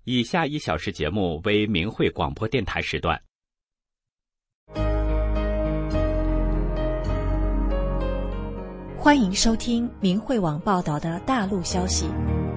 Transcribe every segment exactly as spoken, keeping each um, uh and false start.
以下一小时节目为明慧广播电台时段。 欢迎收听明慧网报道的大陆消息。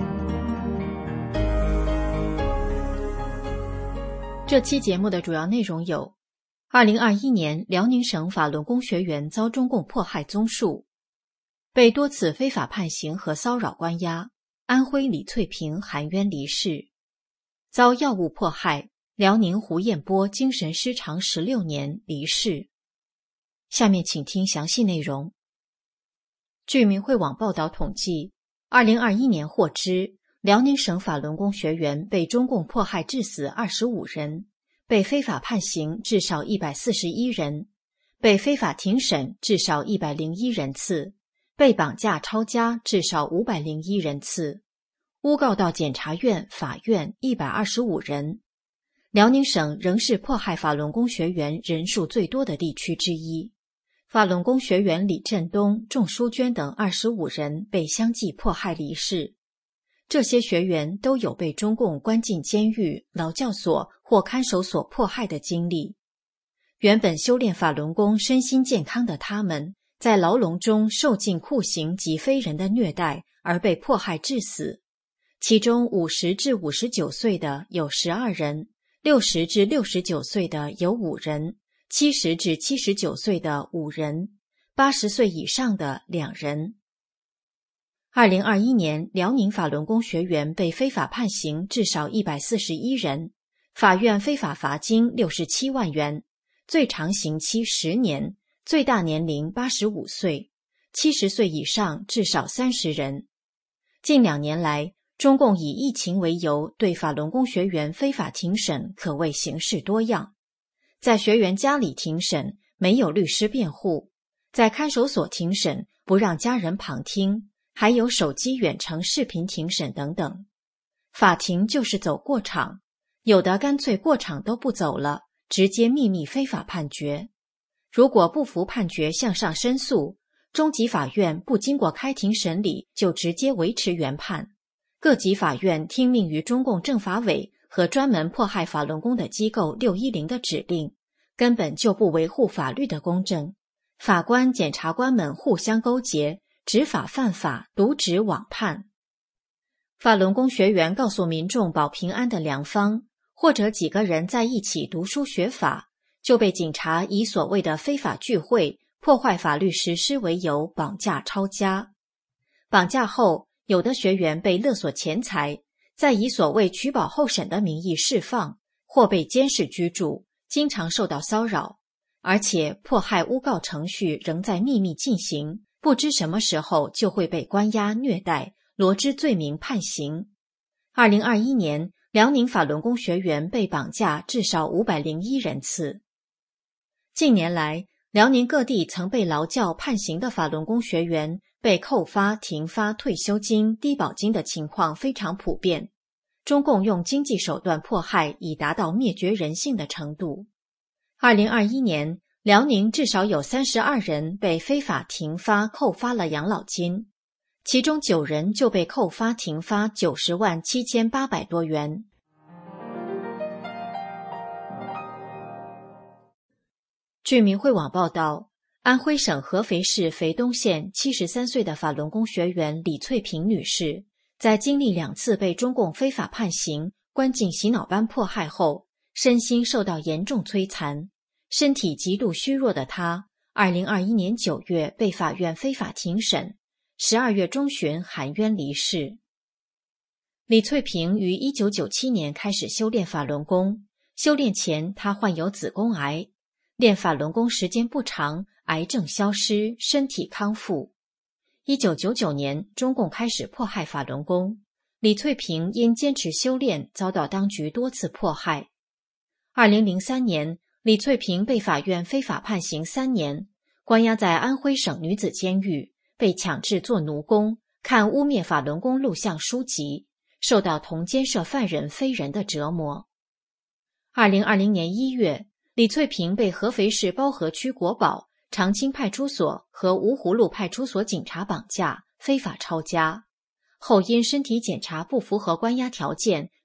这期节目的主要内容有：二零二一年辽宁省法轮功学员遭中共迫害综述，被多次非法判刑和骚扰关押，安徽李翠萍含冤离世；遭药物迫害，辽宁胡彦波精神失常十六年离世。下面请听详细内容。据明慧网报道统计，二零二一年获知，辽宁省法轮功学员被中共迫害致死二十五人，被非法判刑至少一百四十一人，被非法庭审至少一百零一人次，被绑架抄家至少五百零一人次，诬告到检察院、法院一百二十五人。辽宁省仍是迫害法轮功学员人数最多的地区之一。法轮功学员李振东、仲淑娟等二十五人被相继迫害离世。这些学员都有被中共关进监狱、劳教所或看守所迫害的经历。原本修炼法轮功、身心健康的他们，在牢笼中受尽酷刑及非人的虐待，而被迫害致死。其中五十至五十九岁的有十二人，六十至六十九岁的有五人，七十至七十九岁的五人，八十岁以上的两人。二零二一年，辽宁法轮功学员被非法判刑至少一百四十一人，法院非法罚金六十七万元，最长刑期十年，最大年龄八十五岁，七十岁以上至少三十人。近两年来，中共以疫情为由对法轮功学员非法庭审可谓形式多样。在学员家里庭审，没有律师辩护；在看守所庭审，不让家人旁听，还有手机远程视频庭审等等。法庭就是走过场，有的干脆过场都不走了，直接秘密非法判决。如果不服判决向上申诉，中级法院不经过开庭审理就直接维持原判。各级法院听命于中共政法委和专门迫害法轮功的机构六一零的指令，根本就不维护法律的公正。法官、检察官们互相勾结，执法犯法，渎职枉判。法轮功学员告诉民众保平安的良方，或者几个人在一起读书学法，就被警察以所谓的非法聚会、破坏法律实施为由绑架抄家。绑架后，有的学员被勒索钱财，再以所谓取保候审的名义释放，或被监视居住，经常受到骚扰，而且迫害诬告程序仍在秘密进行，不知什么时候就会被关押虐待，罗织罪名判刑。二零二一年，辽宁法轮功学员被绑架至少五百零一人次。近年来，辽宁各地曾被劳教判刑的法轮功学员被扣发、停发退休金、低保金的情况非常普遍。中共用经济手段迫害，以达到灭绝人性的程度。二零二一年，辽宁至少有三十二人被非法停发、扣发了养老金，其中九人就被扣发、停发九十万七千八百多元。据明慧网报道，安徽省合肥市肥东县七十三岁的法轮功学员李翠萍女士，在经历两次被中共非法判刑、关进洗脑班迫害后，身心受到严重摧残，身体极度虚弱的她，二零二一年九月被法院非法庭审，十二月中旬含冤离世。李翠萍于一九九七年开始修炼法轮功，修炼前她患有子宫癌，练法轮功时间不长，癌症消失，身体康复。一九九九年，中共开始迫害法轮功，李翠萍因坚持修炼，遭到当局多次迫害。二零零三年，李翠萍被法院非法判刑三年，关押在安徽省女子监狱，被强制做奴工，看污蔑法轮功录像书籍，受到同监舍犯人非人的折磨。二零二零年一月，李翠萍被合肥市包河区国保、长青派出所和芜湖路派出所警察绑架，非法抄家，后因身体检查不符合关押条件，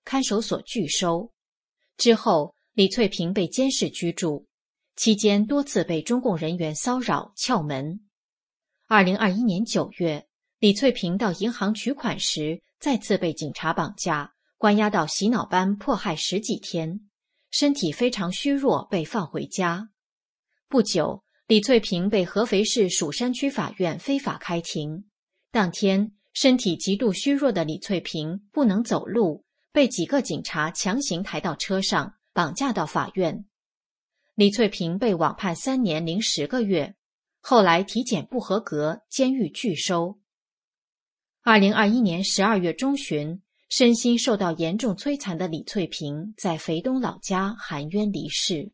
看守所拒收。之后，李翠萍被监视居住，期间多次被中共人员骚扰、撬门。二零二一年九月，李翠萍到银行取款时，再次被警察绑架，关押到洗脑班迫害十几天，身体非常虚弱，被放回家。不久，李翠萍被合肥市蜀山区法院非法开庭。当天，身体极度虚弱的李翠萍不能走路，被几个警察强行抬到车上，绑架到法院。李翠萍被网判三年零十个月，后来体检不合格，监狱拒收。二零二一年十二月中旬，身心受到严重摧残的李翠萍在肥东老家含冤离世。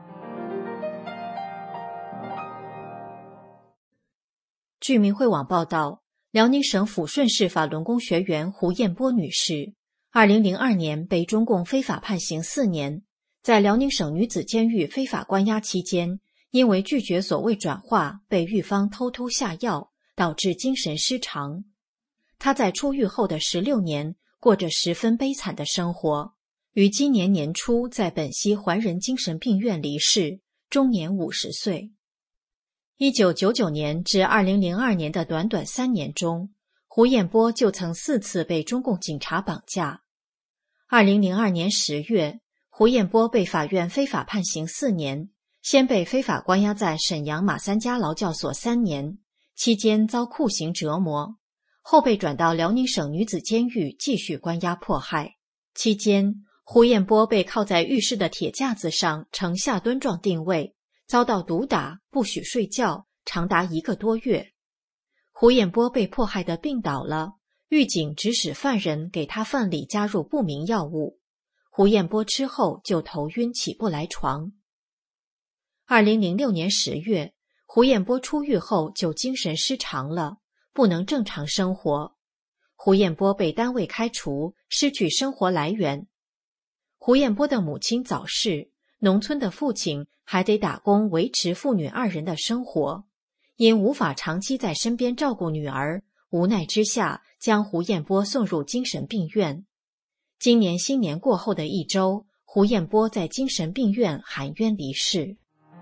据明慧网报道，辽宁省抚顺市法轮功学员胡艳波女士，二零零二年被中共非法判刑四年，在辽宁省女子监狱非法关押期间，因为拒绝所谓转化，被狱方偷偷下药，导致精神失常。她在出狱后的十六年，过着十分悲惨的生活，于今年年初在本溪怀仁精神病院离世，终年五十岁。一九九九年至二零零二年的短短三年中，胡艳波就曾四次被中共警察绑架。二零零二年十月，胡艳波被法院非法判刑四年，先被非法关押在沈阳马三家劳教所三年，期间遭酷刑折磨，后被转到辽宁省女子监狱继续关押迫害。期间，胡艳波被铐在浴室的铁架子上呈下蹲状定位，遭到毒打，不许睡觉，长达一个多月。胡艳波被迫害得病倒了，狱警指使犯人给他饭里加入不明药物，胡艳波吃后就头晕起不来床。二零零六年十月，胡艳波出狱后就精神失常了，不能正常生活。胡艳波被单位开除，失去生活来源。胡艳波的母亲早逝，农村的父亲还得打工维持父女二人的生活，因无法长期在身边照顾女儿，无奈之下将胡艳波送入精神病院。今年新年过后的一周，胡艳波在精神病院含冤离世。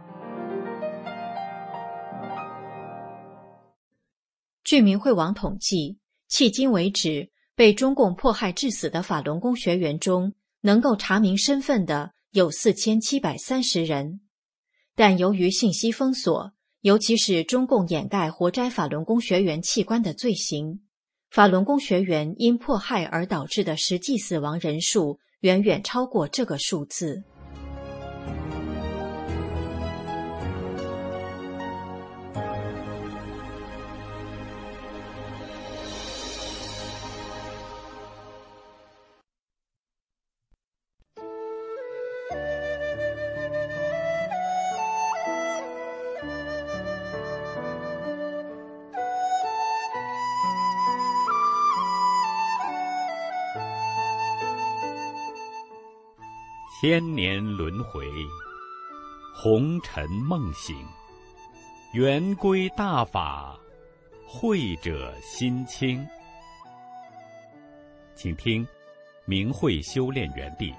据明慧网统计，迄今为止，被中共迫害致死的法轮功学员中，能够查明身份的有四千七百三十人。但由于信息封锁，尤其是中共掩盖活摘法轮功学员器官的罪行，法轮功学员因迫害而导致的实际死亡人数远远超过这个数字。 千年轮回，红尘梦醒，圆规大法，慧者心清。请听明慧修炼园地。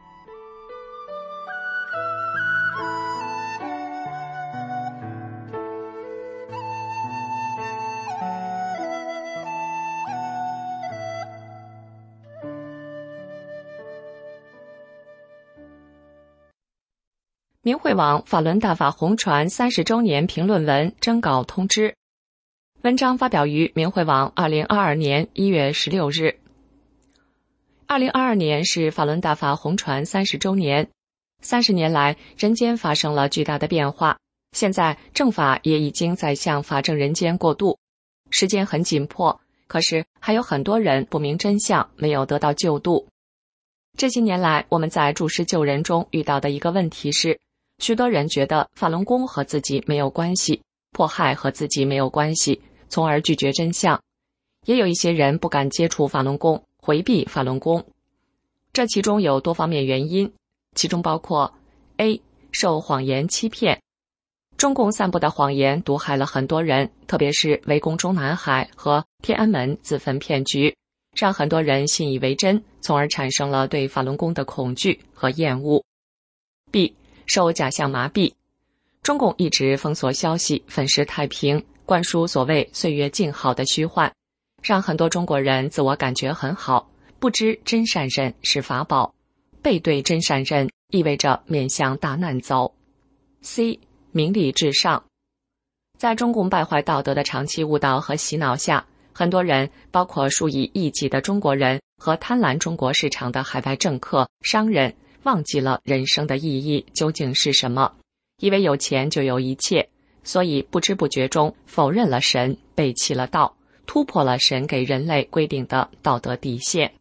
明慧网法轮大法红传三十周年评论文征稿通知，文章发表于明慧网二零二二年一月十六日。二零二二年是法轮大法红传三十周年，三十年来，人间发生了巨大的变化，现在正法也已经在向法正人间过渡，时间很紧迫，可是还有很多人不明真相，没有得到救度。这些年来，我们在助师救人中遇到的一个问题是，许多人觉得法轮功和自己没有关系，迫害和自己没有关系，从而拒绝真相。也有一些人不敢接触法轮功，回避法轮功。这其中有多方面原因，其中包括 A. 受谎言欺骗。中共散布的谎言毒害了很多人，特别是围攻中南海和天安门自焚骗局， 让很多人信以为真，从而产生了对法轮功的恐惧和厌恶。 B. 受假象麻痹。中共一直封锁消息，粉饰太平，灌输所谓岁月静好的虚幻，让很多中国人自我感觉很好，不知真善忍是法宝，背对真善忍意味着面向大难走。 C. 名利至上。在中共败坏道德的长期误导和洗脑下，很多人，包括数以亿计的中国人和贪婪中国市场的海外政客、商人，忘记了人生的意义究竟是什么，以为有钱就有一切，所以不知不觉中否认了神，背弃了道，突破了神给人类规定的道德底线。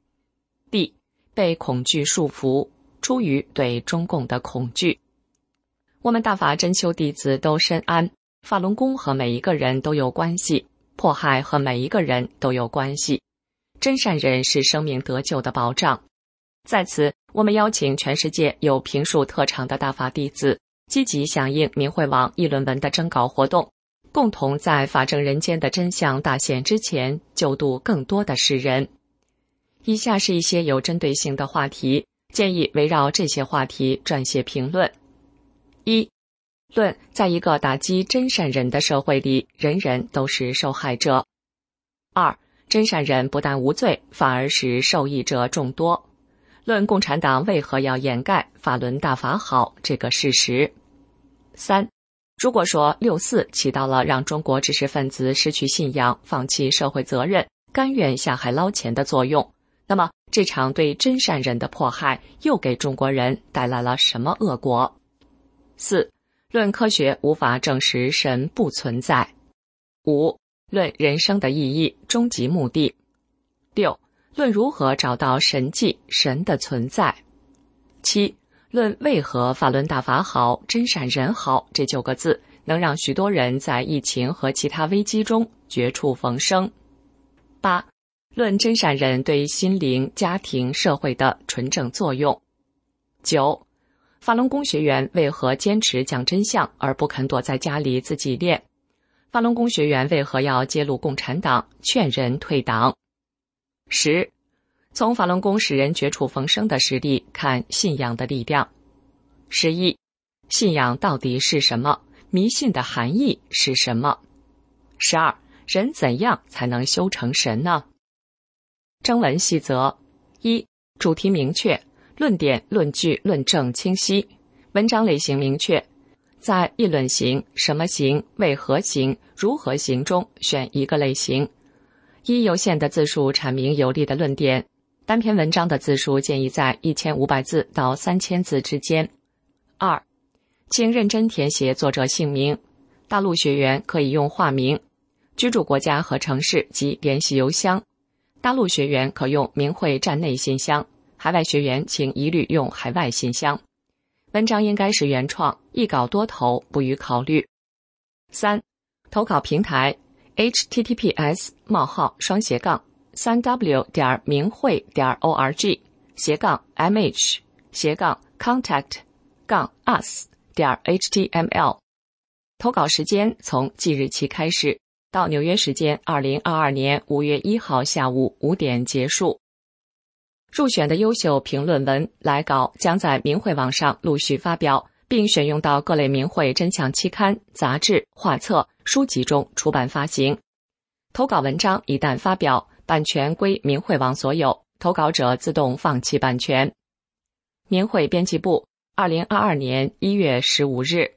D. 被恐惧束缚，出于对中共的恐惧。我们大法真修弟子都深谙，法轮功和每一个人都有关系，迫害和每一个人都有关系，真善忍是生命得救的保障。在此，我们邀请全世界有评述特长的大法弟子，积极响应明慧网议论文的征稿活动，共同在法正人间的真相大显之前，救度更多的世人。以下是一些有针对性的话题，建议围绕这些话题撰写评论。一、论在一个打击真善忍的社会里，人人都是受害者。二、真善忍不但无罪，反而使受益者众多。论共产党为何要掩盖法轮大法好这个事实。三、如果说六四起到了让中国知识分子失去信仰、放弃社会责任、甘愿下海捞钱的作用，那么这场对真善忍的迫害又给中国人带来了什么恶果？四、论科学无法证实神不存在。五、论人生的意义、终极目的。六、论如何找到神迹、神的存在。七、论为何法轮大法好、真善忍好这九个字能让许多人在疫情和其他危机中绝处逢生。八、论真善忍对心灵、家庭、社会的纯正作用。九、法轮功学员为何坚持讲真相而不肯躲在家里自己练？法轮功学员为何要揭露共产党，劝人退党？十、从法轮功使人绝处逢生的实例看信仰的力量。十一、信仰到底是什么？迷信的含义是什么？十二、人怎样才能修成神呢？征文细则：一、主题明确，论点、论据、论证清晰，文章类型明确，在议论型、什么型、为何型、如何型中选一个类型。依有限的字数阐明有力的论点，单篇文章的字数建议在一千五百字到三千字之间。二、请认真填写作者姓名，大陆学员可以用化名，居住国家和城市及联系邮箱。大陆学员可用明慧站内信箱，海外学员请一律用海外信箱。文章应该是原创，一稿多投，不予考虑。三、投稿平台 H T T P S 冒号双斜杠三 W 点明慧点 O R G 斜杠 M H 斜杠 contact 杠 us 点 H T M L。投稿时间从即日起开始，到纽约时间二零二二年五月一号下午五点结束。入选的优秀评论文来稿将在明慧网上陆续发表，并选用到各类明慧真相期刊、杂志、画册、书籍中出版发行。投稿文章一旦发表，版权归明慧网所有，投稿者自动放弃版权。明慧编辑部，二零二二年一月十五日。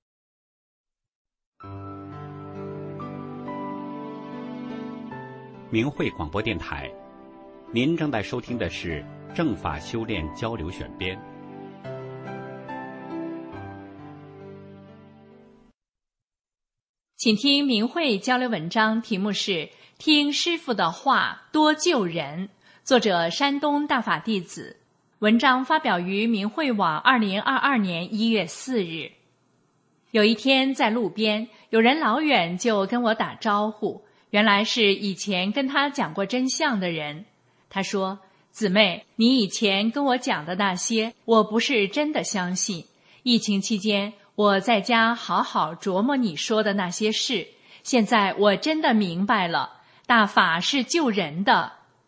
明慧广播电台，您正在收听的是正法修炼交流选编。 请听明慧交流文章，题目是听师父的话多救人，作者山东大法弟子，文章发表于明慧网二零二二年一月四日。有一天在路边，有人老远就跟我打招呼，原来是以前跟他讲过真相的人。他说：姊妹，你以前跟我讲的那些，我不是真的相信。疫情期间，我在家好好琢磨你说的那些事，现在我真的明白了，大法是救人的。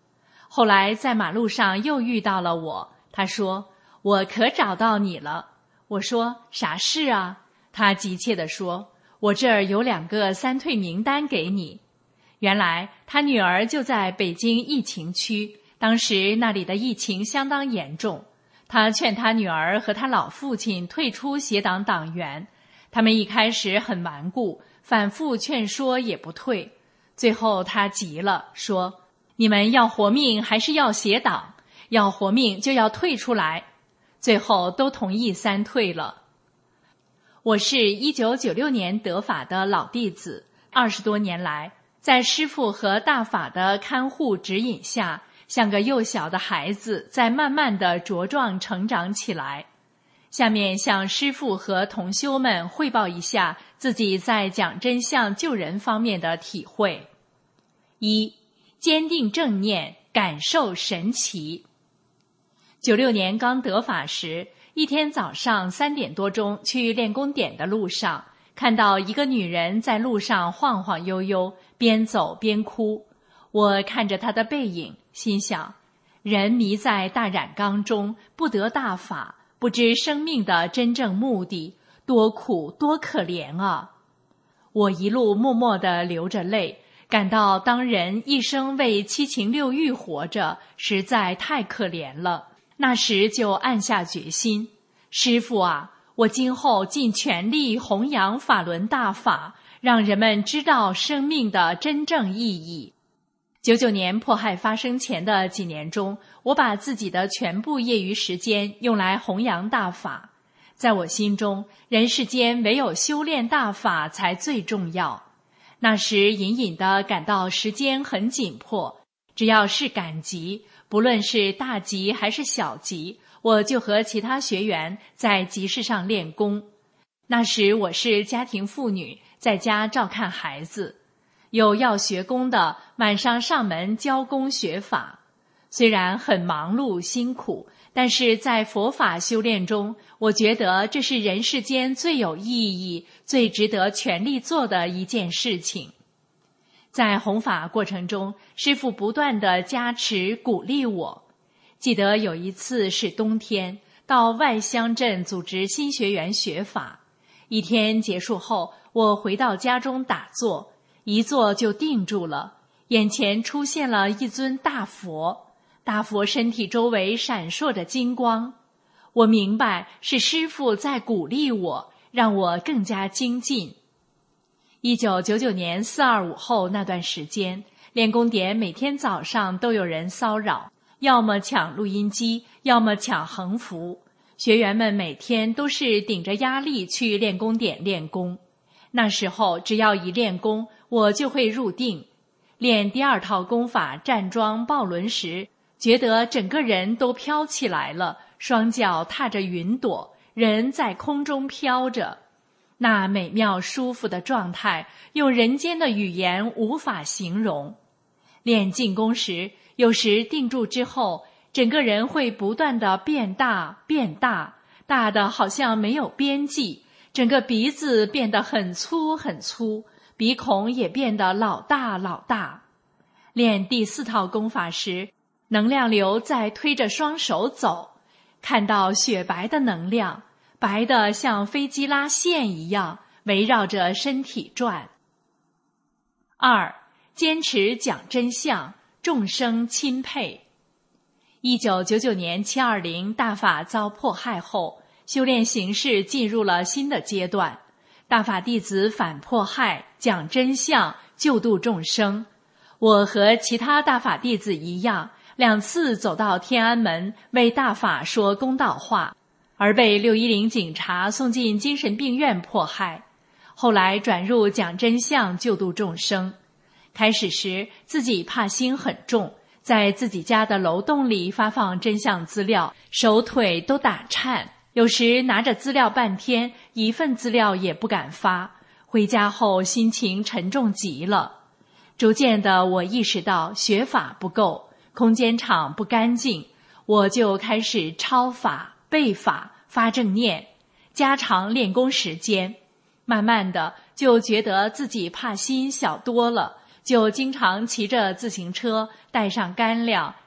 后来在马路上又遇到了我，他说：“我可找到你了。”我说：“啥事啊？”他急切地说：“我这儿有两个三退名单给你。”原来他女儿就在北京疫情区，当时那里的疫情相当严重。他劝他女儿和他老父亲退出协党党员，他们一开始很顽固，反复劝说也不退。最后他急了，说：“你们要活命还是要协党？要活命就要退出来。”最后都同意三退了。我是一九九六年得法的老弟子，二十多年来，在师父和大法的看护指引下，像个幼小的孩子，在慢慢地茁壮成长起来。下面向师父和同修们汇报一下自己在讲真相救人方面的体会。一、坚定正念，感受神奇。九六年刚得法时，一天早上三点多钟去练功点的路上，看到一个女人在路上晃晃悠悠，边走边哭。我看着她的背影，心想：人迷在大染缸中，不得大法，不知生命的真正目的，多苦多可怜啊！我一路默默地流着泪，感到当人一生为七情六欲活着，实在太可怜了。那时就暗下决心，师父啊，我今后尽全力弘扬法轮大法，让人们知道生命的真正意义。九九年迫害发生前的几年中，我把自己的全部业余时间用来弘扬大法。在我心中，人世间唯有修炼大法才最重要。那时隐隐地感到时间很紧迫，只要是赶集，不论是大集还是小集，我就和其他学员在集市上练功。那时我是家庭妇女，在家照看孩子，有要学功的，晚上上门教功学法。虽然很忙碌辛苦，但是在佛法修炼中，我觉得这是人世间最有意义、最值得全力做的一件事情。在弘法过程中，师父不断地加持鼓励我。记得有一次是冬天，到外乡镇组织新学员学法。一天结束后，我回到家中打坐，一坐就定住了，眼前出现了一尊大佛，大佛身体周围闪烁着金光。我明白是师父在鼓励我，让我更加精进。一九九九年四二五后那段时间，练功点每天早上都有人骚扰，要么抢录音机，要么抢横幅。学员们每天都是顶着压力去练功点练功。那时候只要一练功，我就会入定。练第二套功法站桩抱轮时，觉得整个人都飘起来了，双脚踏着云朵，人在空中飘着。那美妙舒服的状态，用人间的语言无法形容。练静功时，有时定住之后，整个人会不断地变大变大，大的好像没有边际，整个鼻子变得很粗很粗，鼻孔也变得老大老大。练第四套功法时，能量流在推着双手走，看到雪白的能量，白的像飞机拉线一样围绕着身体转。二、坚持讲真相，众生钦佩。一九九九年七二零大法遭迫害后，修炼形势进入了新的阶段，大法弟子反迫害，讲真相，救度众生。我和其他大法弟子一样，两次走到天安门为大法说公道话，而被六一零警察送进精神病院迫害，后来转入讲真相救度众生。开始时自己怕心很重，在自己家的楼栋里发放真相资料，手腿都打颤，有时拿着资料半天，一份资料也不敢发。回家后心情沉重极了。逐渐的我意识到学法不够，空间场不干净，我就开始抄法、背法、发正念，加长练功时间。慢慢的就觉得自己怕心小多了，就经常骑着自行车，带上干粮，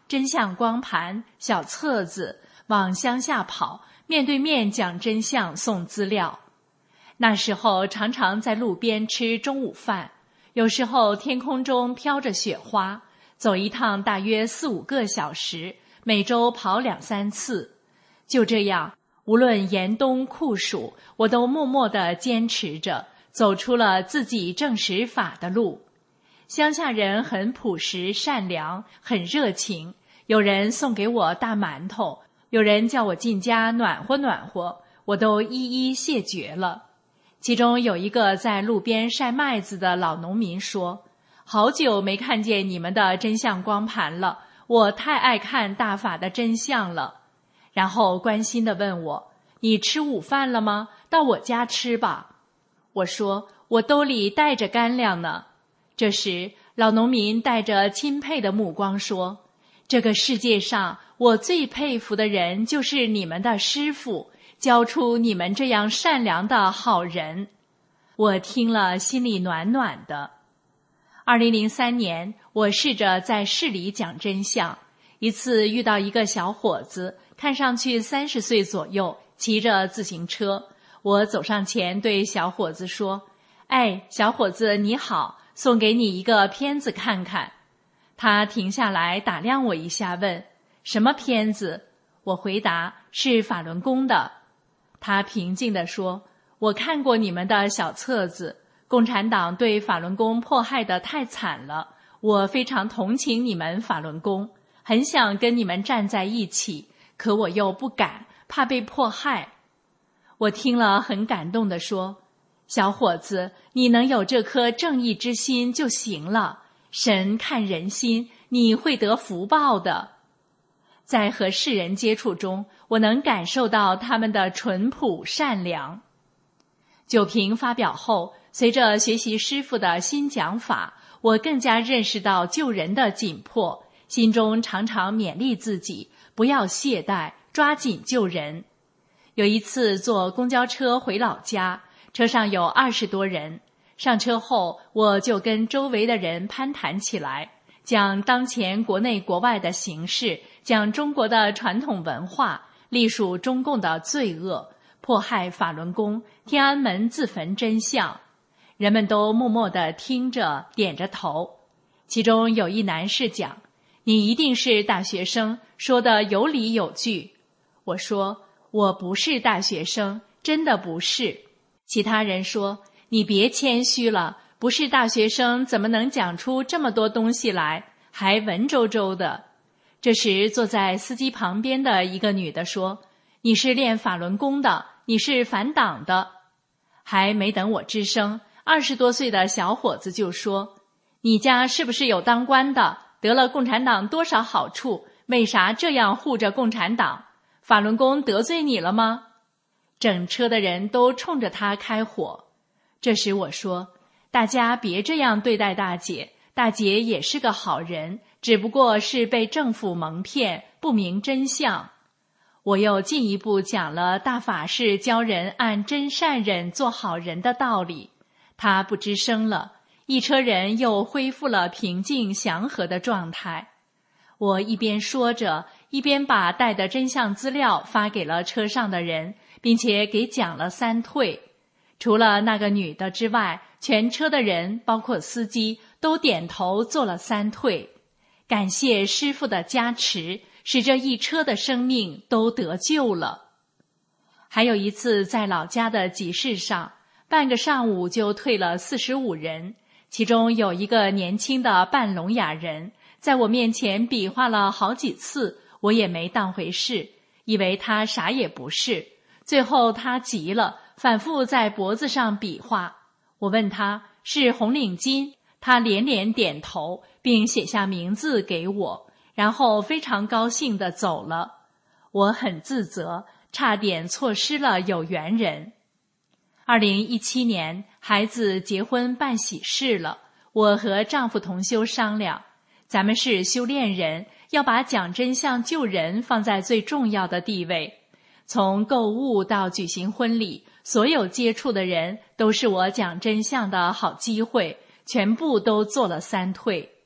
真相光盘、小册子，往乡下跑，面对面讲真相，送资料。那时候常常在路边吃中午饭，有时候天空中飘着雪花，走一趟大约四五个小时，每周跑两三次。就这样，无论严冬酷暑，我都默默地坚持着，走出了自己证实法的路。乡下人很朴实善良，很热情，有人送给我大馒头，有人叫我进家暖和暖和，我都一一谢绝了。其中有一个在路边晒麦子的老农民说，好久没看见你们的真相光盘了，我太爱看大法的真相了。然后关心地问我，你吃午饭了吗？到我家吃吧。我说，我兜里带着干粮呢。这时老农民带着钦佩的目光说，这个世界上我最佩服的人就是你们的师父，教出你们这样善良的好人。我听了心里暖暖的。二零零三年，我试着在市里讲真相。一次遇到一个小伙子，看上去三十岁左右，骑着自行车。我走上前对小伙子说，哎，小伙子你好，送给你一个片子看看。他停下来打量我一下，问，什么片子？我回答，是法轮功的。他平静地说，我看过你们的小册子，共产党对法轮功迫害得太惨了，我非常同情你们法轮功，很想跟你们站在一起，可我又不敢，怕被迫害。我听了很感动地说，小伙子，你能有这颗正义之心就行了，神看人心，你会得福报的。在和世人接触中，我能感受到他们的淳朴善良。酒瓶发表后，随着学习师父的新讲法，我更加认识到救人的紧迫，心中常常勉励自己，不要懈怠，抓紧救人。有一次坐公交车回老家，车上有二十多人，上车后我就跟周围的人攀谈起来，讲当前国内国外的形势，讲中国的传统文化，隶属中共的罪恶，迫害法轮功，天安门自焚真相。人们都默默地听着，点着头。其中有一男士讲，你一定是大学生，说得有理有据。我说，我不是大学生，真的不是。其他人说，你别谦虚了，不是大学生怎么能讲出这么多东西来，还文绉绉的。这时坐在司机旁边的一个女的说，你是练法轮功的，你是反党的。还没等我吱声，二十多岁的小伙子就说，你家是不是有当官的，得了共产党多少好处，为啥这样护着共产党？法轮功得罪你了吗？整车的人都冲着他开火。这时我说，大家别这样对待大姐，大姐也是个好人，只不过是被政府蒙骗，不明真相。我又进一步讲了大法是教人按真善忍做好人的道理，他不吱声了，一车人又恢复了平静祥和的状态。我一边说着，一边把带的真相资料发给了车上的人，并且给讲了三退。除了那个女的之外，全车的人包括司机都点头做了三退。感谢师父的加持，使这一车的生命都得救了。还有一次在老家的集市上，半个上午就退了四十五人，其中有一个年轻的半聋哑人，在我面前比划了好几次，我也没当回事，以为他啥也不是。最后他急了，反复在脖子上比划。我问他是红领巾，他连连点头，并写下名字给我，然后非常高兴地走了。我很自责，差点错失了有缘人。二零一七年，孩子结婚办喜事了，我和丈夫同修商量，咱们是修炼人，要把讲真相救人放在最重要的地位。从购物到举行婚礼，所有接触的人都是我讲真相的好机会，全部都做了三退。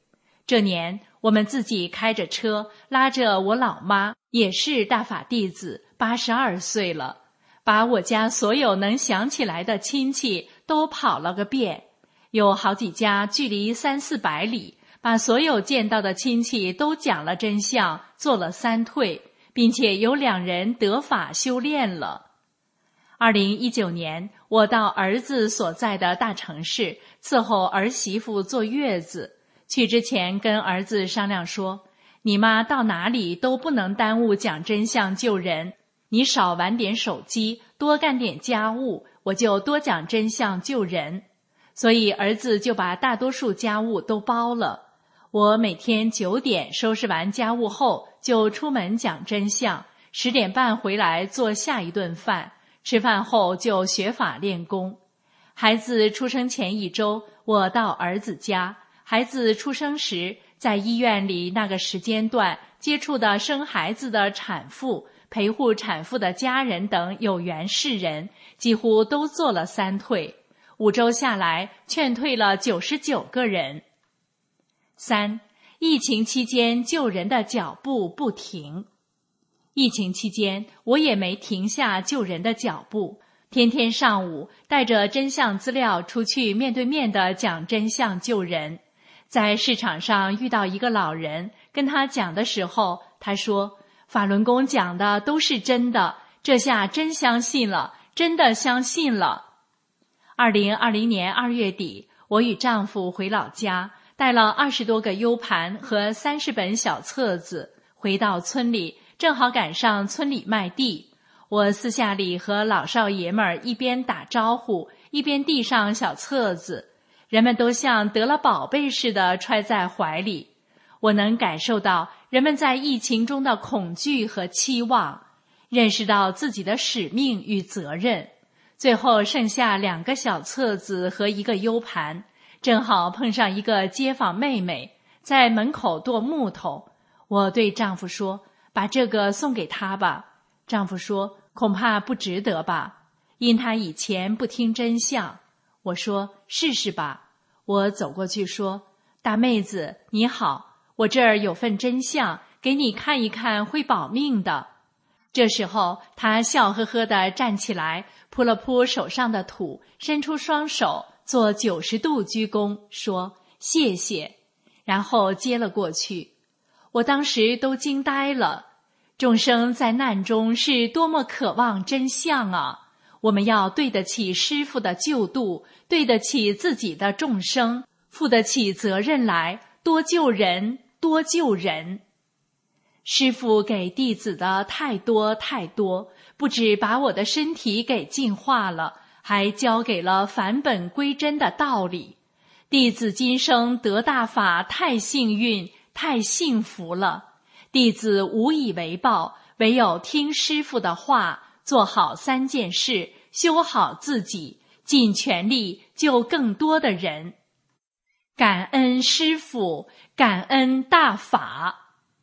这年我们自己开着车，拉着我老妈，也是大法弟子，八十二岁了，把我家所有能想起来的亲戚都跑了个遍，有好几家距离三四百里，把所有见到的亲戚都讲了真相，做了三退，并且有两人得法修炼了。二零一九年，我到儿子所在的大城市伺候儿媳妇坐月子，去之前跟儿子商量说，你妈到哪里都不能耽误讲真相救人，你少玩点手机，多干点家务，我就多讲真相救人。所以儿子就把大多数家务都包了。我每天九点收拾完家务后，就出门讲真相，十点半回来做下一顿饭，吃饭后就学法练功。孩子出生前一周，我到儿子家，孩子出生时，在医院里那个时间段接触的生孩子的产妇、陪护产妇的家人等有缘世人，几乎都做了三退。五周下来，劝退了九十九个人。三，疫情期间救人的脚步不停。疫情期间，我也没停下救人的脚步，天天上午带着真相资料出去面对面的讲真相救人。在市场上遇到一个老人，跟他讲的时候，他说，法轮功讲的都是真的，这下真相信了，真的相信了。二零二零年二月底，我与丈夫回老家，带了二十多个 U 盘和三十本小册子，回到村里，正好赶上村里卖地。我私下里和老少爷们儿一边打招呼，一边递上小册子，人们都像得了宝贝似的揣在怀里。我能感受到人们在疫情中的恐惧和期望，认识到自己的使命与责任。最后剩下两个小册子和一个 U 盘，正好碰上一个街坊妹妹在门口剁木头。我对丈夫说，把这个送给她吧。丈夫说，恐怕不值得吧，因她以前不听真相。我说，试试吧。我走过去说，大妹子你好，我这儿有份真相，给你看一看，会保命的。这时候她笑呵呵地站起来，扑了扑手上的土，伸出双手做九十度鞠躬，说谢谢，然后接了过去。我当时都惊呆了，众生在难中是多么渴望真相啊！我们要对得起师父的救度，对得起自己的众生，负得起责任来，多救人，多救人。师父给弟子的太多太多，不止把我的身体给净化了，还教给了返本归真的道理。弟子今生得大法，太幸运，太幸福了。弟子无以为报，唯有听师父的话，做好三件事，修好自己，尽全力救更多的人。感恩师父，感恩大法。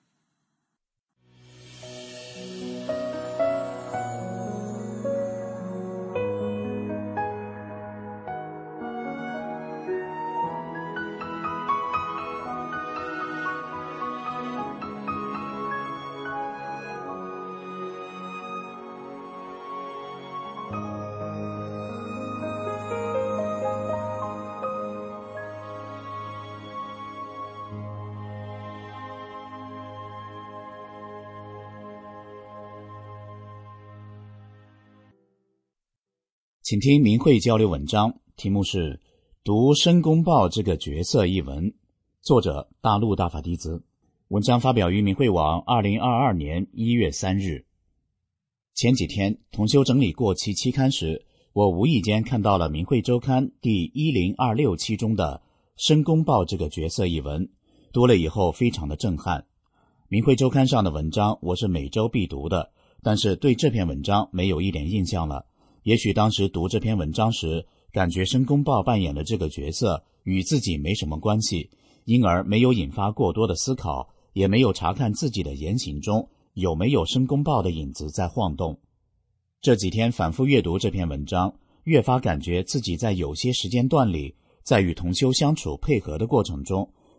请听明慧交流文章，题目是读申公豹这个角色一文，作者大陆大法弟子。文章发表于明慧网二零二二年一月三日。前几天同修整理过期期刊时，我无意间看到了明慧周刊第一零二六期中的申公豹这个角色一文，读了以后非常的震撼。明慧周刊上的文章我是每周必读的，但是对这篇文章没有一点印象了。也许当时读这篇文章时，感觉申公豹扮演的这个角色与自己没什么关系，因而没有引发过多的思考，也没有查看自己的言行中有没有申公豹的影子在晃动。这几天反复阅读这篇文章，越发感觉自己在有些时间段里，在与同修相处配合的过程中，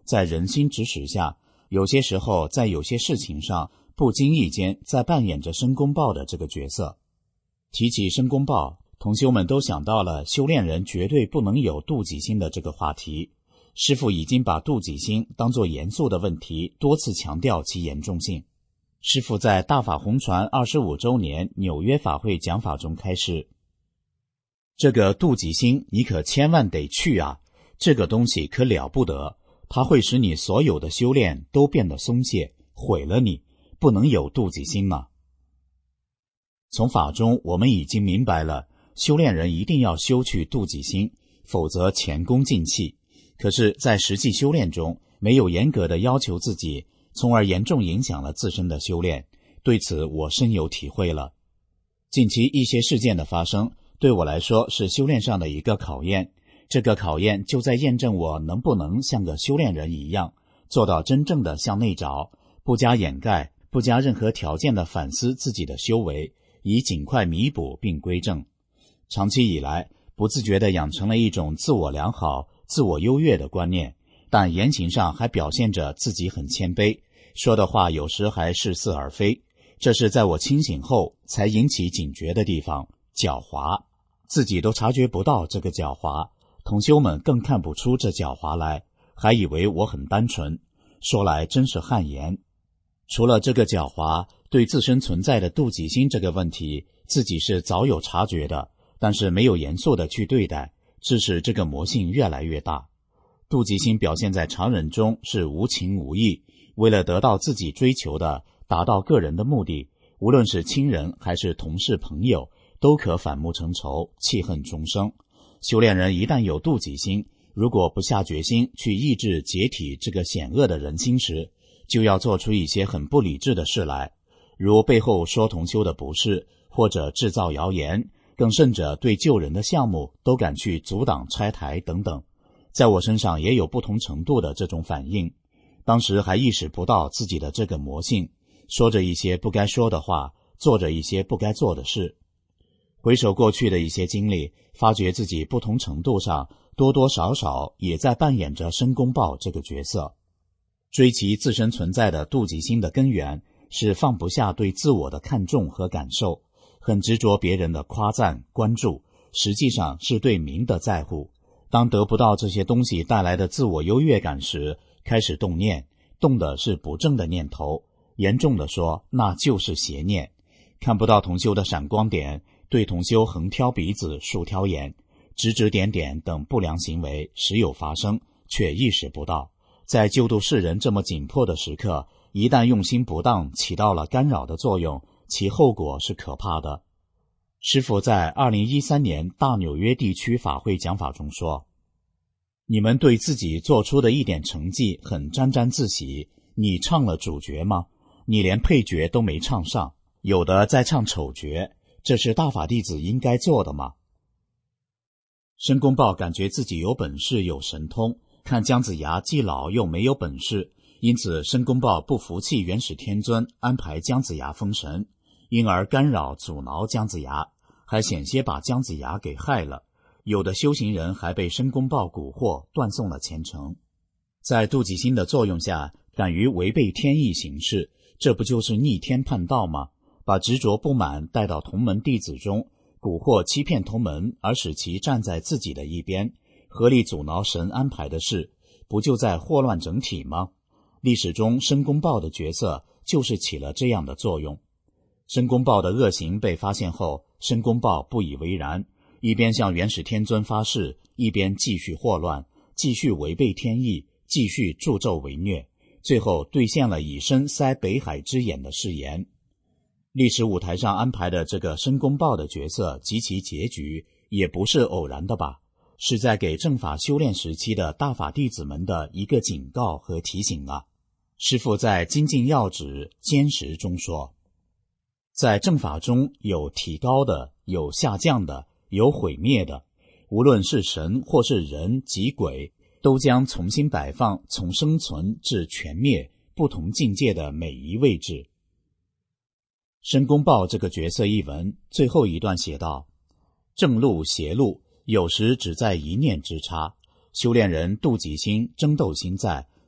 在人心指使下，有些时候在有些事情上不经意间在扮演着申公豹的这个角色。提起申公豹，同修们都想到了修炼人绝对不能有妒忌心的这个话题。师父已经把妒忌心当作严肃的问题，多次强调其严重性。师父在大法红传二十五周年纽约法会讲法中开示，这个妒忌心你可千万得去啊，这个东西可了不得，它会使你所有的修炼都变得松懈，毁了你，不能有妒忌心啊。从法中我们已经明白了，修炼人一定要修去妒忌心，否则前功尽弃。可是在实际修炼中，没有严格的要求自己，从而严重影响了自身的修炼，对此我深有体会了。近期一些事件的发生，对我来说是修炼上的一个考验，这个考验就在验证我能不能像个修炼人一样，做到真正的向内找，不加掩盖，不加任何条件的反思自己的修为，以尽快弥补并归正。长期以来，不自觉地养成了一种自我良好、自我优越的观念，但言行上还表现着自己很谦卑，说的话有时还似是而非。这是在我清醒后才引起警觉的地方，狡猾。自己都察觉不到这个狡猾，同修们更看不出这狡猾来，还以为我很单纯。说来真是汗颜。除了这个狡猾，对自身存在的妒忌心这个问题，自己是早有察觉的，但是没有严肃的去对待，致使这个魔性越来越大。妒忌心表现在常人中是无情无义，为了得到自己追求的，达到个人的目的，无论是亲人还是同事朋友，都可反目成仇，气恨终生。修炼人一旦有妒忌心，如果不下决心去抑制解体这个险恶的人心时，就要做出一些很不理智的事来，如背后说同修的不是，或者制造谣言，更甚者对救人的项目都敢去阻挡拆台等等。在我身上也有不同程度的这种反应，当时还意识不到自己的这个魔性，说着一些不该说的话，做着一些不该做的事。回首过去的一些经历，发觉自己不同程度上多多少少也在扮演着申公豹这个角色。追其自身存在的妒忌心的根源是放不下对自我的看重和感受，很执着别人的夸赞关注，实际上是对名的在乎。当得不到这些东西带来的自我优越感时，开始动念，动的是不正的念头，严重的说，那就是邪念。看不到同修的闪光点，对同修横挑鼻子竖挑眼，指指点点等不良行为时有发生，却意识不到。在救度世人这么紧迫的时刻，一旦用心不当，起到了干扰的作用，其后果是可怕的。师父在二零一三年大纽约地区法会讲法中说，你们对自己做出的一点成绩很沾沾自喜，你唱了主角吗？你连配角都没唱上，有的在唱丑角，这是大法弟子应该做的吗？申公豹感觉自己有本事有神通，看姜子牙既老又没有本事，因此申公豹不服气元始天尊安排姜子牙封神，因而干扰阻挠姜子牙，还险些把姜子牙给害了。有的修行人还被申公豹蛊惑，断送了前程。在妒忌心的作用下，敢于违背天意行事，这不就是逆天叛道吗？把执着不满带到同门弟子中，蛊惑欺骗同门，而使其站在自己的一边，合力阻挠神安排的事，不就在祸乱整体吗？历史中申公豹的角色就是起了这样的作用。申公豹的恶行被发现后，申公豹不以为然，一边向元始天尊发誓，一边继续祸乱，继续违背天意，继续助纣为虐，最后兑现了以身塞北海之眼的誓言。历史舞台上安排的这个申公豹的角色及其结局也不是偶然的吧，是在给正法修炼时期的大法弟子们的一个警告和提醒啊。师父在精进要旨坚实中说，在正法中有提高的，有下降的，有毁灭的，无论是神或是人及鬼，都将重新摆放从生存至全灭不同境界的每一位置。申公豹这个角色一文最后一段写道，正路邪路有时只在一念之差，修炼人妒忌心争斗心在，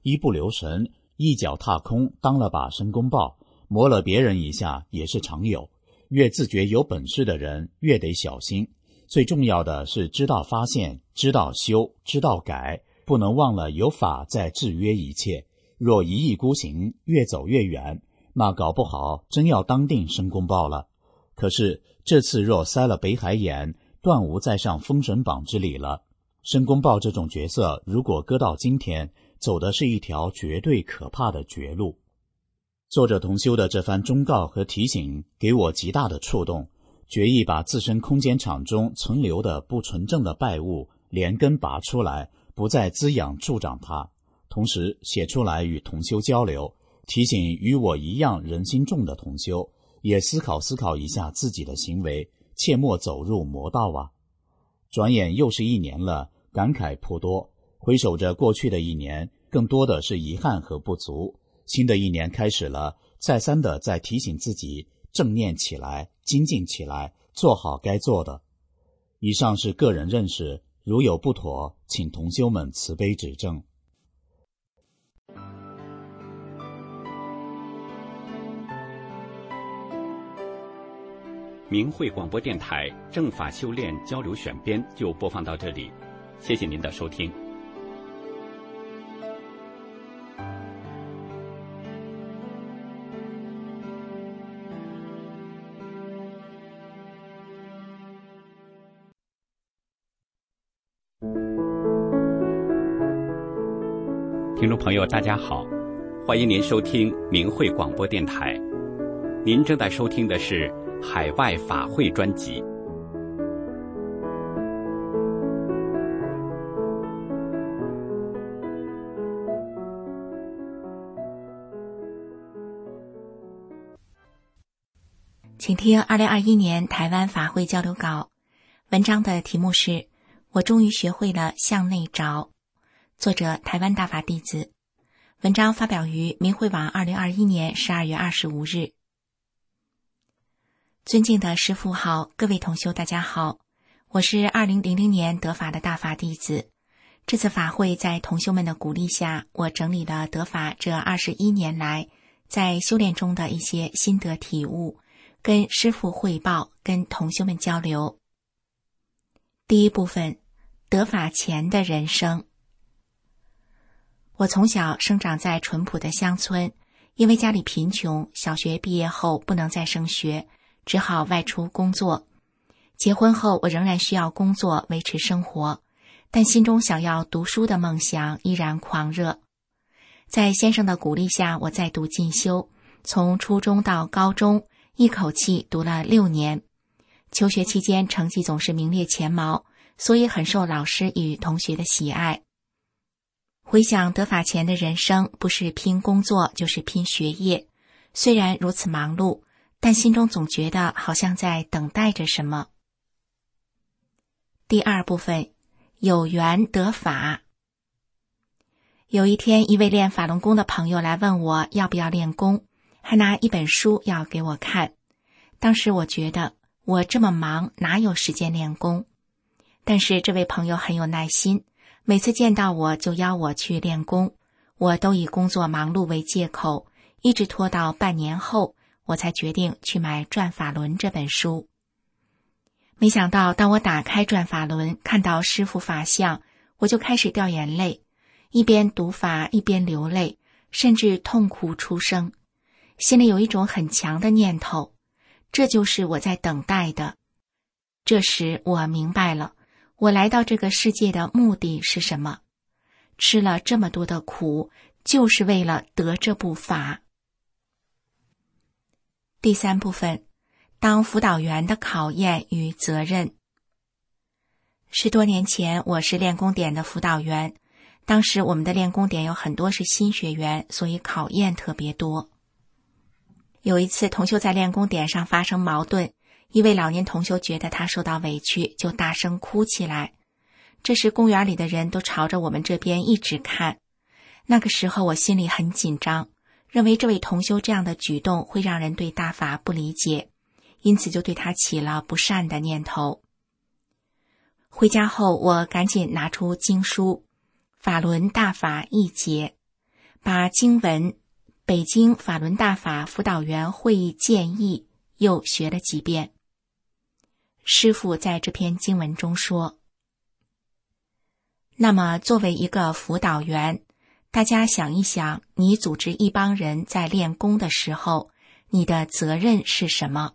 一不留神，一脚踏空，当了把申公豹，磨了别人一下也是常有。越自觉有本事的人越得小心，最重要的是知道发现，知道修，知道改，不能忘了有法在制约一切。若一意孤行，越走越远，那搞不好真要当定申公豹了。可是这次若塞了北海眼，断无再上封神榜之理了。申公豹这种角色，如果搁到今天，走的是一条绝对可怕的绝路。作者同修的这番忠告和提醒给我极大的触动，决意把自身空间场中存留的不纯正的败物连根拔出来，不再滋养助长它，同时写出来与同修交流，提醒与我一样人心重的同修也思考思考一下自己的行为，切莫走入魔道啊。转眼又是一年了，感慨颇多，回首着过去的一年，更多的是遗憾和不足。新的一年开始了，再三的在提醒自己正念起来，精进起来，做好该做的。以上是个人认识，如有不妥，请同修们慈悲指正。 明慧广播电台正法修炼交流选编就播放到这里，谢谢您的收听。听众朋友大家好，欢迎您收听明慧广播电台，您正在收听的是海外法会专辑。 请听二零二一年台湾法会交流稿，文章的题目是我终于学会了向内找，作者台湾大法弟子，文章发表于明慧网二零二一年十二月二十五日。尊敬的师父好，各位同修大家好，我是二零零零年得法的大法弟子。这次法会在同修们的鼓励下，我整理了得法这二十一年来在修炼中的一些心得体悟，跟师父汇报，跟同修们交流。第一部分，得法前的人生。我从小生长在淳朴的乡村，因为家里贫穷，小学毕业后不能再升学，只好外出工作。结婚后，我仍然需要工作维持生活，但心中想要读书的梦想依然狂热。在先生的鼓励下，我再度进修，从初中到高中，一口气读了六年。求学期间成绩总是名列前茅，所以很受老师与同学的喜爱。回想得法前的人生，不是拼工作就是拼学业，虽然如此忙碌，但心中总觉得好像在等待着什么。第二部分，有缘得法。有一天，一位练法轮功的朋友来问我要不要练功，还拿一本书要给我看。当时我觉得我这么忙，哪有时间练功？但是这位朋友很有耐心，每次见到我就邀我去练功，我都以工作忙碌为借口，一直拖到半年后，我才决定去买《转法轮》这本书。没想到当我打开《转法轮》，看到师父法相，我就开始掉眼泪，一边读法一边流泪，甚至痛哭出声，心里有一种很强的念头，这就是我在等待的。这时我明白了，我来到这个世界的目的是什么？吃了这么多的苦，就是为了得这部法。第三部分，当辅导员的考验与责任。十多年前，我是练功点的辅导员，当时我们的练功点有很多是新学员，所以考验特别多。有一次，同修在练功点上发生矛盾，一位老年同修觉得他受到委屈，就大声哭起来。这时公园里的人都朝着我们这边一直看。那个时候我心里很紧张，认为这位同修这样的举动会让人对大法不理解，因此就对他起了不善的念头。回家后，我赶紧拿出经书《法轮大法一解》， 把经文北京法轮大法辅导员会议建议又学了几遍。师父在这篇经文中说，那么作为一个辅导员，大家想一想，你组织一帮人在练功的时候，你的责任是什么？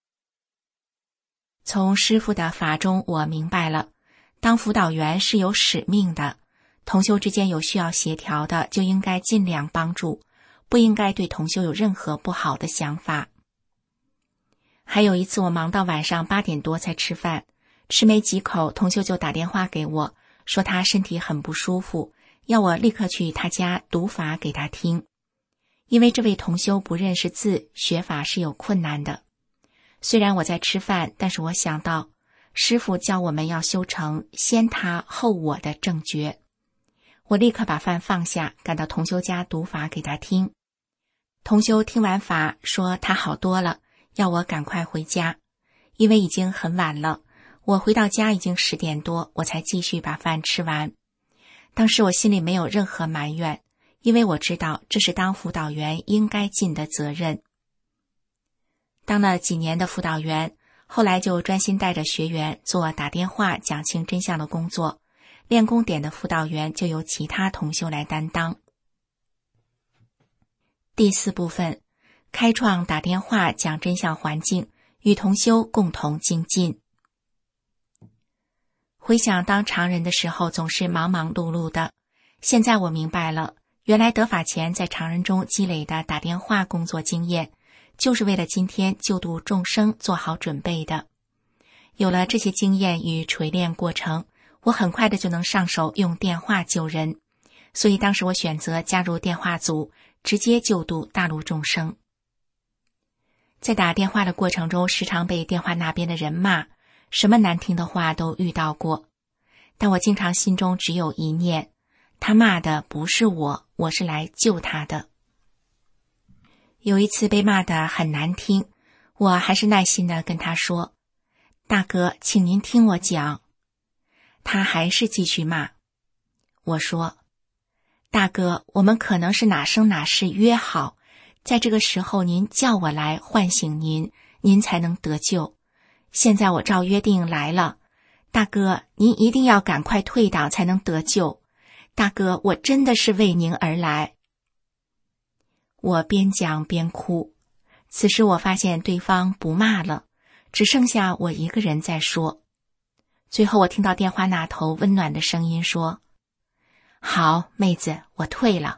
从师父的法中我明白了，当辅导员是有使命的，同修之间有需要协调的，就应该尽量帮助，不应该对同修有任何不好的想法。还有一次我忙到晚上八点多才吃饭，吃没几口，同修就打电话给我，说他身体很不舒服，要我立刻去他家读法给他听。因为这位同修不认识字，学法是有困难的。虽然我在吃饭，但是我想到师父教我们要修成先他后我的正觉。我立刻把饭放下，赶到同修家读法给他听。同修听完法说他好多了，要我赶快回家，因为已经很晚了。我回到家已经十点多，我才继续把饭吃完。当时我心里没有任何埋怨，因为我知道这是当辅导员应该尽的责任。当了几年的辅导员，后来就专心带着学员做打电话讲清真相的工作，练功点的辅导员就由其他同修来担当。第四部分，开创打电话讲真相环境，与同修共同精进。回想当常人的时候总是忙忙碌碌的，现在我明白了，原来得法前在常人中积累的打电话工作经验，就是为了今天救度众生做好准备的。有了这些经验与锤炼过程，我很快的就能上手用电话救人，所以当时我选择加入电话组，直接救度大陆众生。在打电话的过程中，时常被电话那边的人骂，什么难听的话都遇到过，但我经常心中只有一念，他骂的不是我，我是来救他的。有一次被骂得很难听，我还是耐心地跟他说，大哥，请您听我讲。他还是继续骂。我说，大哥，我们可能是哪生哪世约好，在这个时候您叫我来唤醒您，您才能得救。现在我照约定来了，大哥，您一定要赶快退档才能得救。大哥，我真的是为您而来。我边讲边哭。此时我发现对方不骂了，只剩下我一个人在说。最后我听到电话那头温暖的声音说，好，妹子，我退了。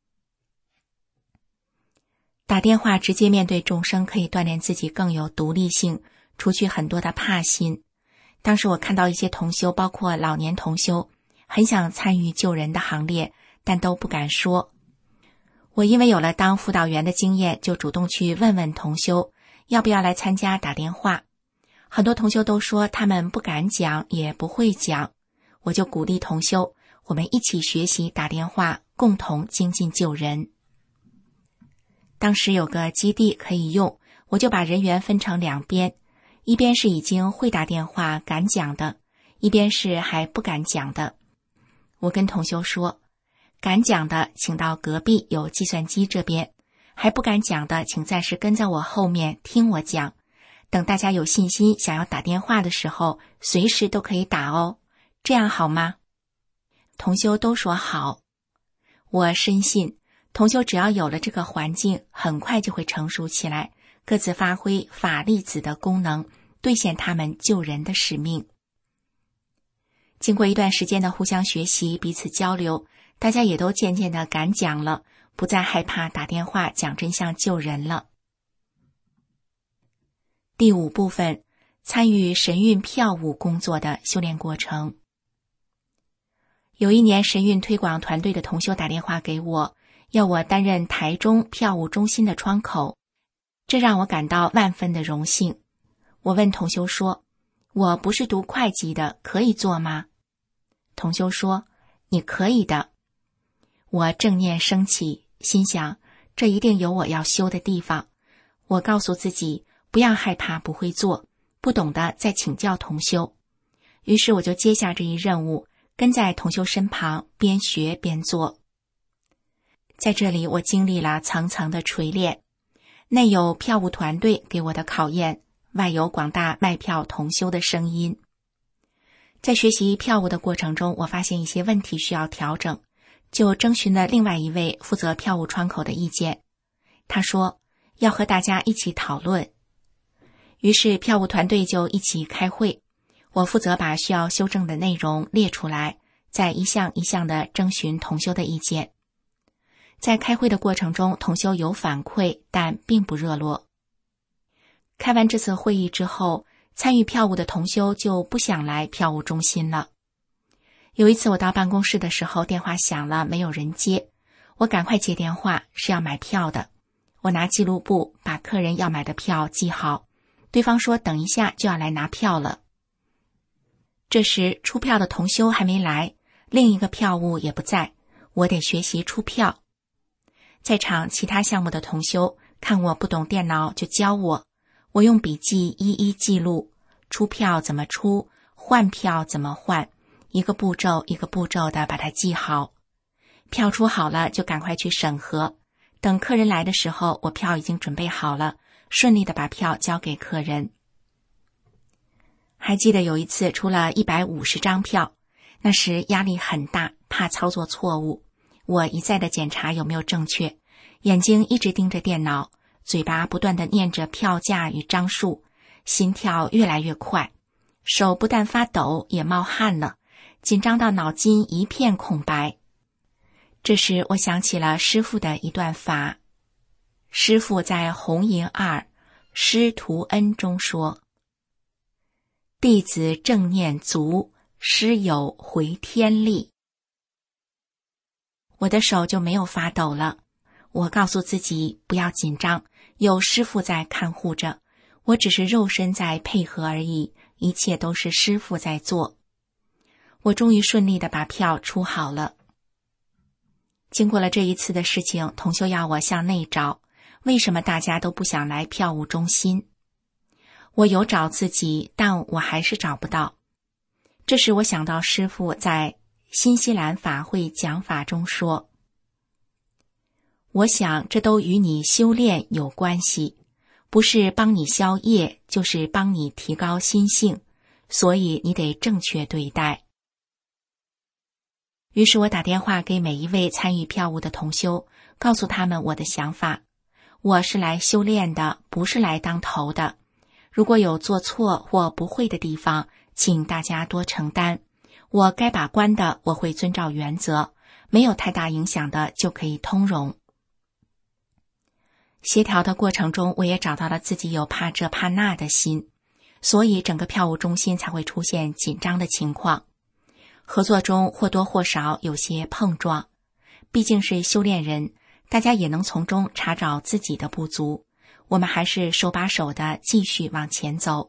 打电话直接面对众生，可以锻炼自己更有独立性，除去很多的怕心。当时我看到一些同修，包括老年同修，很想参与救人的行列，但都不敢说。我因为有了当辅导员的经验，就主动去问问同修要不要来参加打电话。很多同修都说他们不敢讲，也不会讲，我就鼓励同修，我们一起学习打电话，共同精进救人。当时有个基地可以用，我就把人员分成两边，一边是已经会打电话敢讲的，一边是还不敢讲的。我跟同修说，敢讲的请到隔壁有计算机这边，还不敢讲的请暂时跟在我后面听我讲，等大家有信心想要打电话的时候，随时都可以打哦，这样好吗？同修都说好。我深信同修只要有了这个环境，很快就会成熟起来，各自发挥法力子的功能，兑现他们救人的使命。经过一段时间的互相学习，彼此交流，大家也都渐渐的敢讲了，不再害怕打电话讲真相救人了。第五部分，参与神韵票务工作的修炼过程。有一年神韵推广团队的同修打电话给我，要我担任台中票务中心的窗口，这让我感到万分的荣幸。我问同修说，我不是读会计的，可以做吗？同修说，你可以的。我正念升起，心想这一定有我要修的地方。我告诉自己不要害怕不会做，不懂的再请教同修。于是我就接下这一任务，跟在同修身旁边学边做。 在这里我经历了层层的锤炼，内有票务团队给我的考验，外有广大卖票同修的声音。在学习票务的过程中，我发现一些问题需要调整，就征询了另外一位负责票务窗口的意见。他说要和大家一起讨论，于是票务团队就一起开会，我负责把需要修正的内容列出来，再一项一项地征询同修的意见。在开会的过程中，同修有反馈，但并不热络。开完这次会议之后，参与票务的同修就不想来票务中心了。有一次我到办公室的时候，电话响了，没有人接，我赶快接电话，是要买票的。我拿记录簿把客人要买的票记好，对方说等一下就要来拿票了。这时出票的同修还没来，另一个票务也不在，我得学习出票。在场其他项目的同修看我不懂电脑就教我，我用笔记一一记录，出票怎么出，换票怎么换，一个步骤一个步骤的把它记好。票出好了就赶快去审核，等客人来的时候，我票已经准备好了，顺利的把票交给客人。还记得有一次出了一百五十张票，那时压力很大，怕操作错误，我一再的检查有没有正确，眼睛一直盯着电脑，嘴巴不断的念着票价与张数，心跳越来越快，手不但发抖也冒汗了，紧张到脑筋一片空白。这时我想起了师父的一段法。师父在弘淫二师徒恩中说，弟子正念足，师有回天力。我的手就没有发抖了，我告诉自己不要紧张，有师父在看护着，我只是肉身在配合而已，一切都是师父在做。我终于顺利地把票出好了。经过了这一次的事情，同修要我向内找，为什么大家都不想来票务中心？我有找自己，但我还是找不到。这时我想到师父在新西兰法会讲法中说，我想这都与你修炼有关系，不是帮你消业，就是帮你提高心性，所以你得正确对待。于是我打电话给每一位参与票务的同修，告诉他们我的想法，我是来修炼的，不是来当头的。如果有做错或不会的地方，请大家多承担，我该把关的我会遵照原则，没有太大影响的就可以通融。协调的过程中，我也找到了自己有怕这怕那的心，所以整个票务中心才会出现紧张的情况。合作中或多或少有些碰撞，毕竟是修炼人，大家也能从中查找自己的不足，我们还是手把手的继续往前走。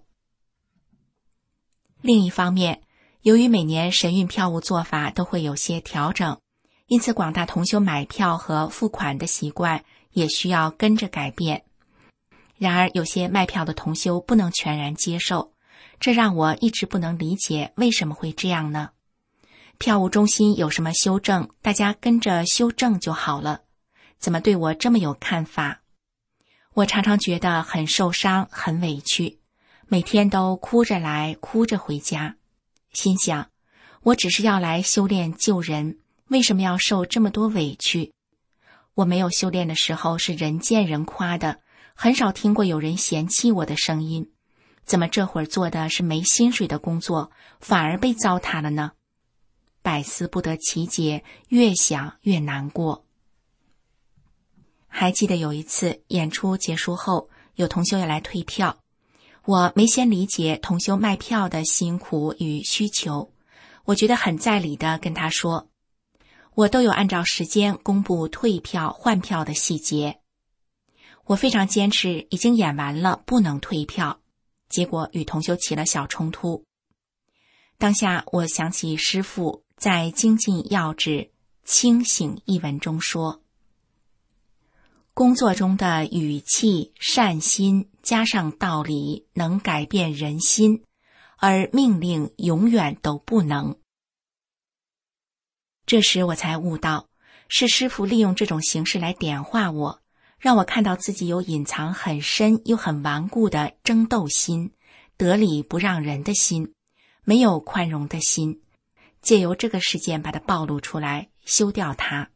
另一方面，由于每年神韵票务做法都会有些调整，因此广大同修买票和付款的习惯也需要跟着改变。然而有些卖票的同修不能全然接受，这让我一直不能理解为什么会这样呢？票务中心有什么修正，大家跟着修正就好了，怎么对我这么有看法？我常常觉得很受伤，很委屈，每天都哭着来，哭着回家，心想，我只是要来修炼救人，为什么要受这么多委屈？我没有修炼的时候是人见人夸的，很少听过有人嫌弃我的声音，怎么这会儿做的是没薪水的工作，反而被糟蹋了呢？百思不得其解，越想越难过。还记得有一次演出结束后，有同修要来退票，我没先理解同修卖票的辛苦与需求，我觉得很在理的跟他说，我都有按照时间公布退票换票的细节，我非常坚持已经演完了不能退票，结果与同修起了小冲突。当下我想起师父在精进要旨清醒一文中说，工作中的语气善心加上道理能改变人心，而命令永远都不能。这时我才悟到， 是师父利用这种形式来点化我，让我看到自己有隐藏很深又很顽固的争斗心，得理不让人的心，没有宽容的心，借由这个事件把它暴露出来，修掉它。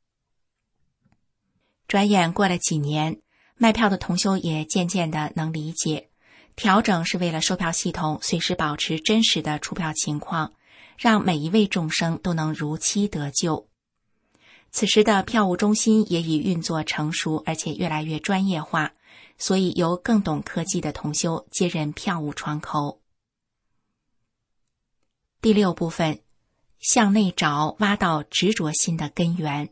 转眼过了几年，卖票的同修也渐渐的能理解，调整是为了售票系统随时保持真实的出票情况，让每一位众生都能如期得救。此时的票务中心也已运作成熟，而且越来越专业化，所以由更懂科技的同修接任票务窗口。第六部分，向内找，挖到执着心的根源。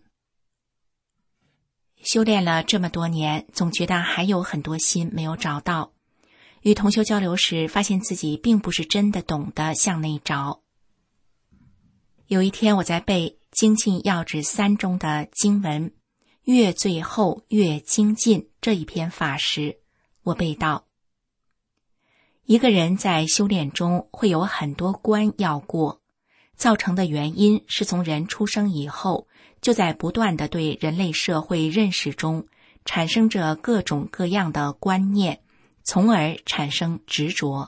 修炼了这么多年，总觉得还有很多心没有找到。与同修交流时，发现自己并不是真的懂得向内找。有一天我在背精进要旨三中的经文，越最后越精进这一篇法时，我背道：一个人在修炼中会有很多关要过，造成的原因是从人出生以后，就在不断的对人类社会认识中产生着各种各样的观念，从而产生执着。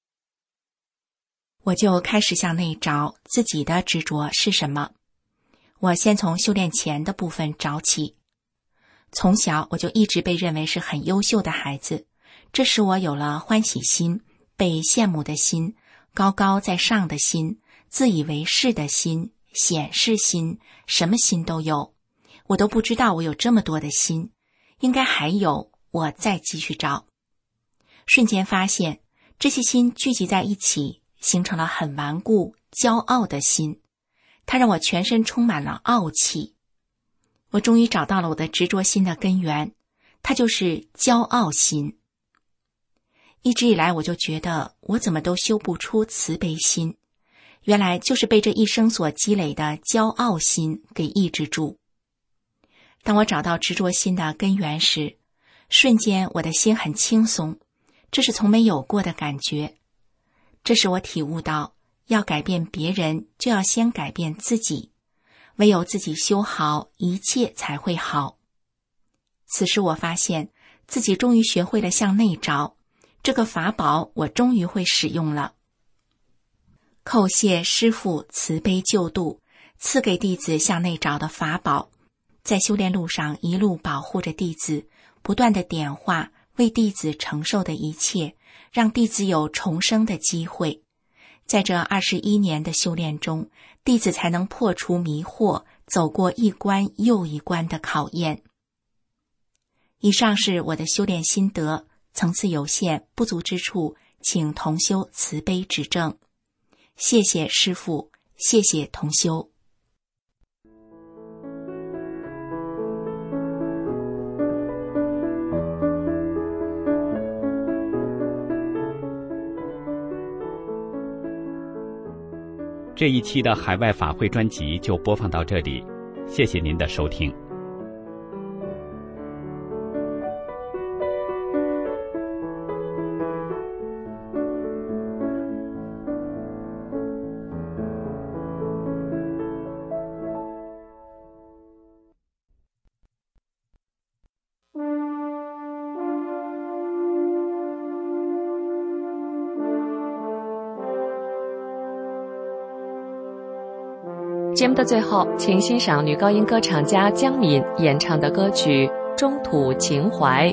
我就开始向内找自己的执着是什么。我先从修炼前的部分找起。从小我就一直被认为是很优秀的孩子，这使我有了欢喜心、被羡慕的心、高高在上的心、自以为是的心、显示心，什么心都有。我都不知道我有这么多的心，应该还有，我再继续找。瞬间发现这些心聚集在一起，形成了很顽固、骄傲的心，它让我全身充满了傲气。我终于找到了我的执着心的根源，它就是骄傲心。一直以来我就觉得我怎么都修不出慈悲心，原来就是被这一生所积累的骄傲心给抑制住。当我找到执着心的根源时，瞬间我的心很轻松，这是从没有过的感觉。这使我体悟到，要改变别人，就要先改变自己，唯有自己修好，一切才会好。此时我发现自己终于学会了向内找，这个法宝我终于会使用了。叩谢师父慈悲救度，赐给弟子向内找的法宝，在修炼路上一路保护着弟子，不断的点化为弟子承受的一切，让弟子有重生的机会。在这二十一年的修炼中，弟子才能破除迷惑，走过一关又一关的考验。以上是我的修炼心得，层次有限，不足之处，请同修慈悲指正。谢谢师父，谢谢同修。 这一期的海外法会专辑就播放到这里，谢谢您的收听。 节目的最后，请欣赏女高音歌唱家江敏演唱的歌曲《中土情怀》。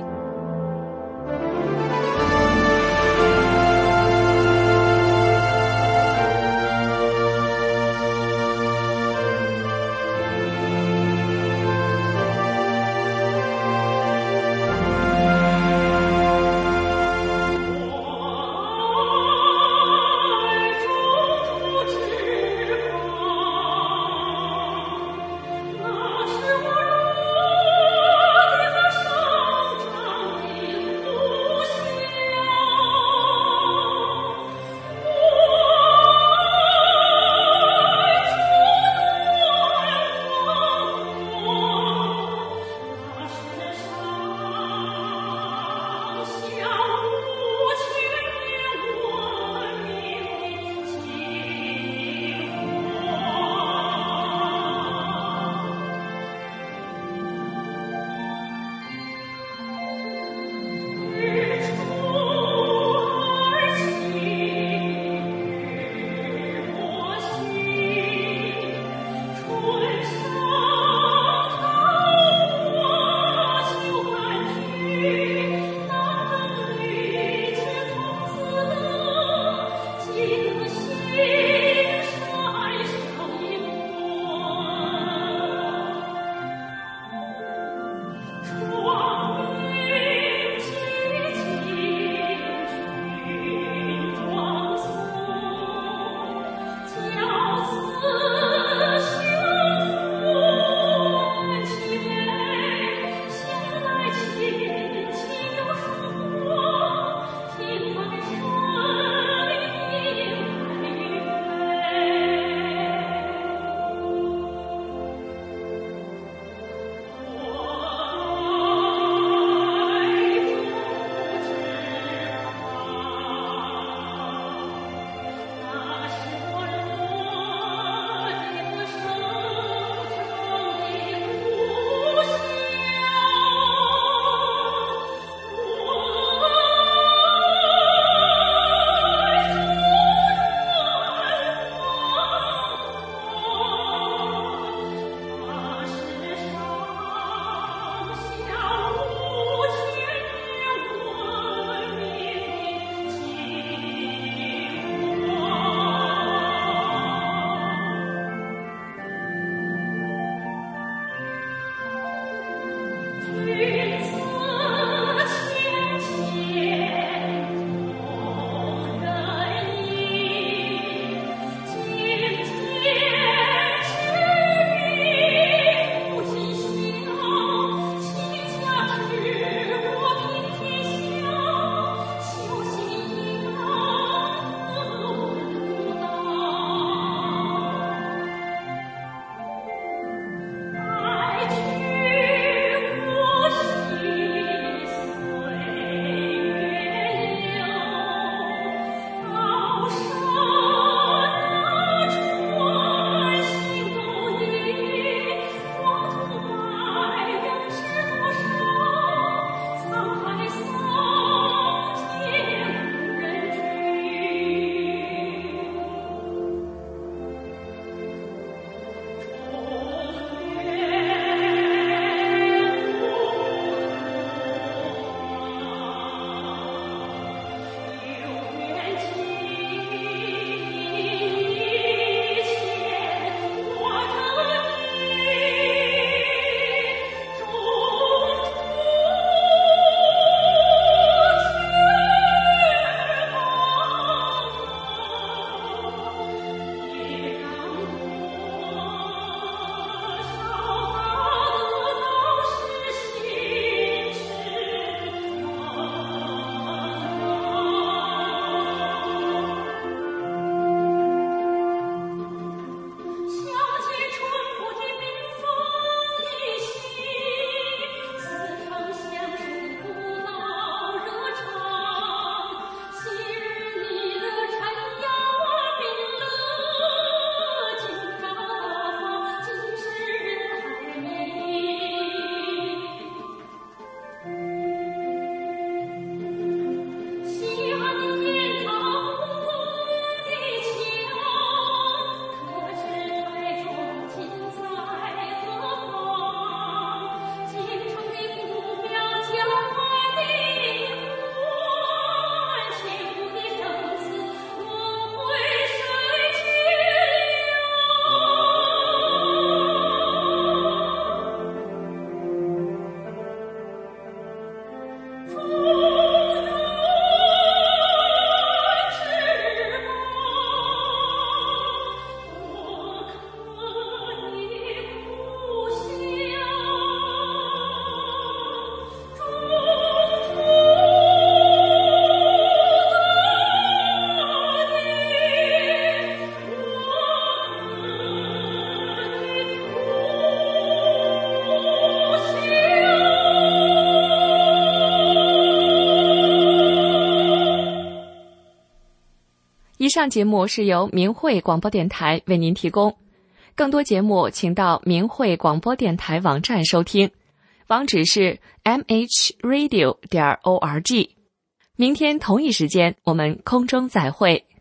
以上节目是由明慧广播电台为您提供，更多节目请到明慧广播电台网站收听，网址是 m h radio 点 org。明天同一时间我们空中再会。